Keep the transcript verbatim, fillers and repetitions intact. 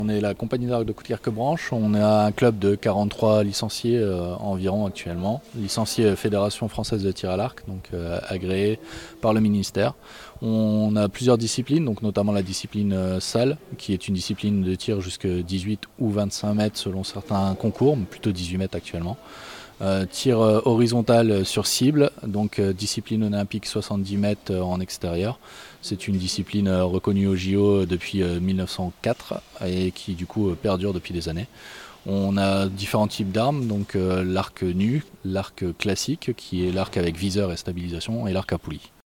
On est la compagnie d'arc de Coudekerque-Branche. On a un club de quarante-trois licenciés euh, environ actuellement, licenciés Fédération française de tir à l'arc, donc euh, agréés par le ministère. On a plusieurs disciplines, donc notamment la discipline euh, salle, qui est une discipline de tir jusqu'à dix-huit ou vingt-cinq mètres selon certains concours, mais plutôt dix-huit mètres actuellement. Euh, tir euh, horizontal sur cible, donc euh, discipline olympique soixante-dix mètres euh, en extérieur. C'est une discipline euh, reconnue au J O depuis euh, mille neuf cent quatre et qui du coup euh, perdure depuis des années. On a différents types d'armes, donc euh, l'arc nu, l'arc classique qui est l'arc avec viseur et stabilisation et l'arc à poulie.